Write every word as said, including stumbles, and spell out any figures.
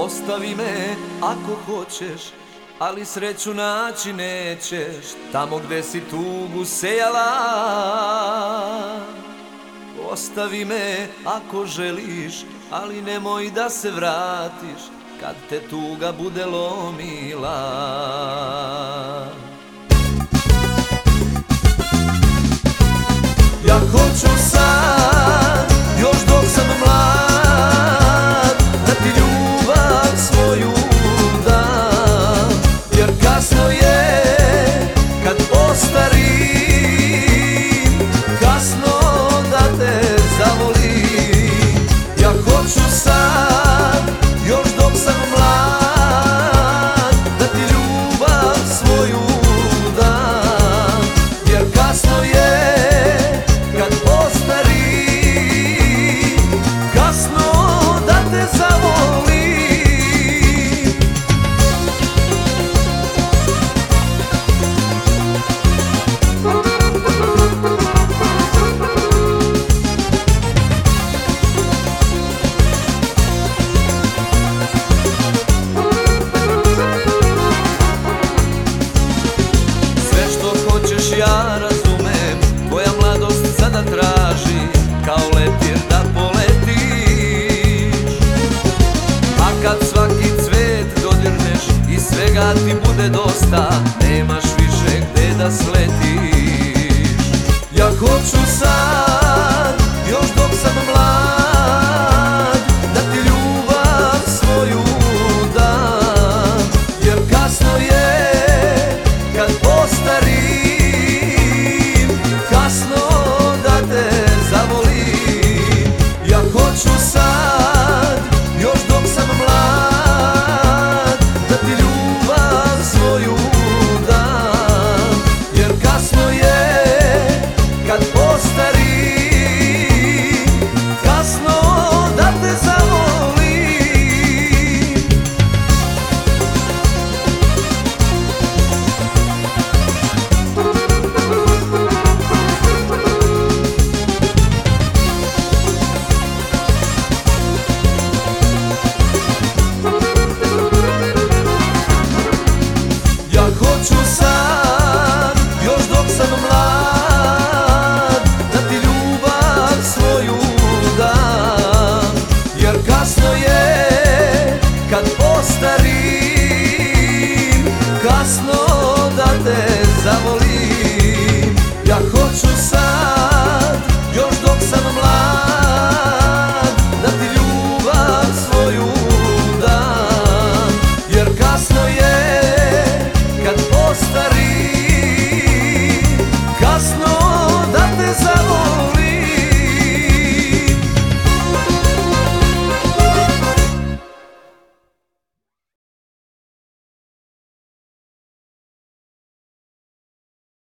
Ostavi me ako hoćeš, ali sreću naći nećeš tamo gde si tugu sejala. Ostavi me ako želiš, ali nemoj da se vratiš kad te tuga bude lomila. Ja hoću sad, još dok sam mlad, da ti ljubav svoju dam, jer kasno je kad ostarim, kasno da te zavolim. Ja hoću sad, još dok sam mlad, da ti ljubav svoju dam, jer kasno je kad ostarim, kasno da te zavolim. Sve što hoćeš ja razumem, tvoja mladost sada traži kao leptir da poletiš. A kad svaki cvet dodirneš i svega ti bude dosta, nemaš više gde da sletiš. Ja hoću sad, još dok sam mlad, da ti ljubav svoju dam, jer kasno je kad ostarim, kasno da te zavolim. Ja hoću sad, još dok sam mlad, da ti ljubav svoju dam, jer kasno je kad ostarim.